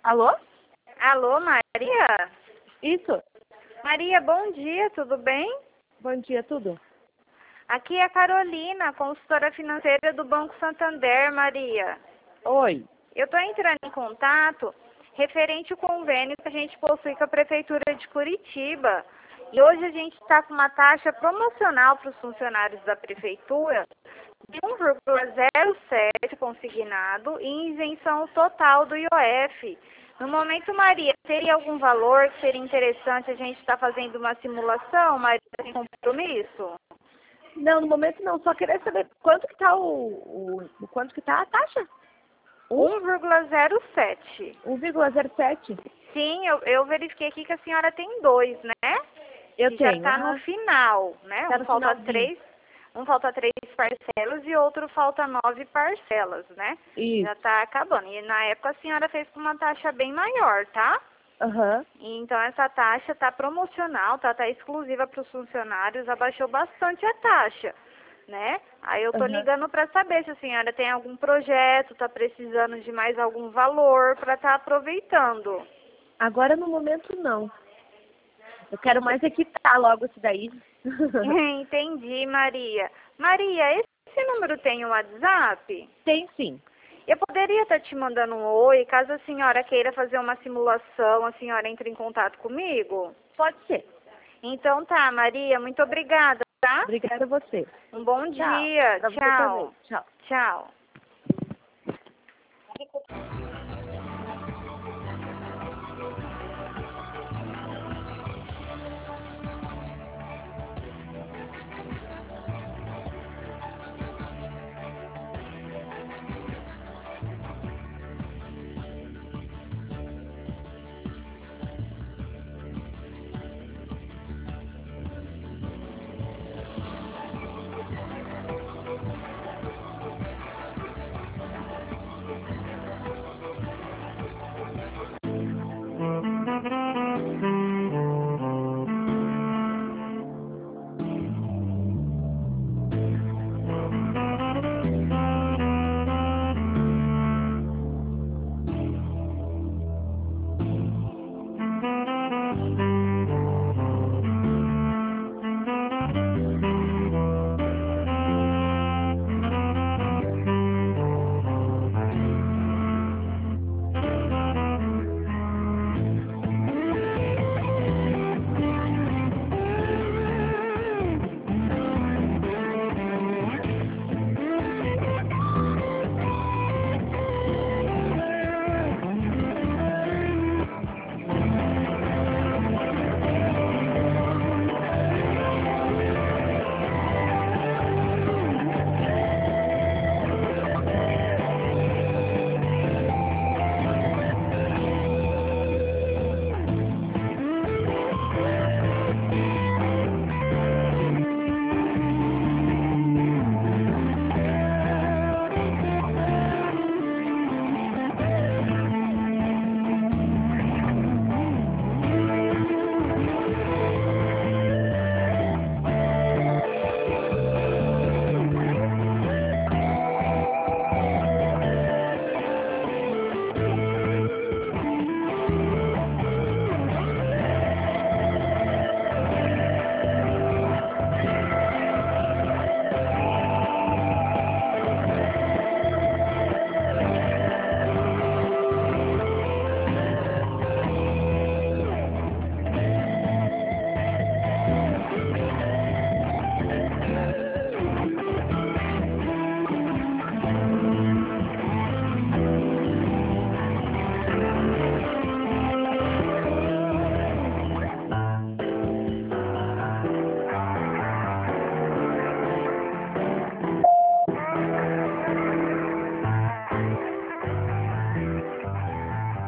Alô? Alô, Maria? Isso. Maria, bom dia, tudo bem? Bom dia, tudo? Aqui é a Carolina, consultora financeira do Banco Santander, Maria. Oi. Eu estou entrando em contato referente ao convênio que a gente possui com a Prefeitura de Curitiba. E hoje a gente está com uma taxa promocional para os funcionários da Prefeitura de 1,07 consignado e isenção total do IOF. No momento, Maria, teria algum valor que seria interessante a gente estar fazendo uma simulação, Maria, sem compromisso? Não, no momento não. Só queria saber quanto que tá quanto que tá a taxa? 1,07. 1,07? Sim, eu verifiquei aqui que a senhora tem dois, né? Eu Que já tenho. está no final, né? Tá no finalzinho. Um falta 3 parcelas e outro falta 9 parcelas, né? Isso. Já está acabando. E na época a senhora fez com uma taxa bem maior, tá? Aham. Então essa taxa está promocional, tá exclusiva para os funcionários, abaixou bastante a taxa, né? Aí eu tô Aham. ligando para saber se a senhora tem algum projeto, está precisando de mais algum valor para estar aproveitando. Agora no momento não. Eu quero mais é quitar logo isso daí. Entendi, Maria. Maria, esse número tem um WhatsApp? Tem sim. Eu poderia estar te mandando um oi, caso a senhora queira fazer uma simulação, a senhora entre em contato comigo? Pode ser. Então tá, Maria, muito obrigada, tá? Obrigada a você. Um bom Tchau. dia. Pra você Tchau. também. Tchau. Tchau.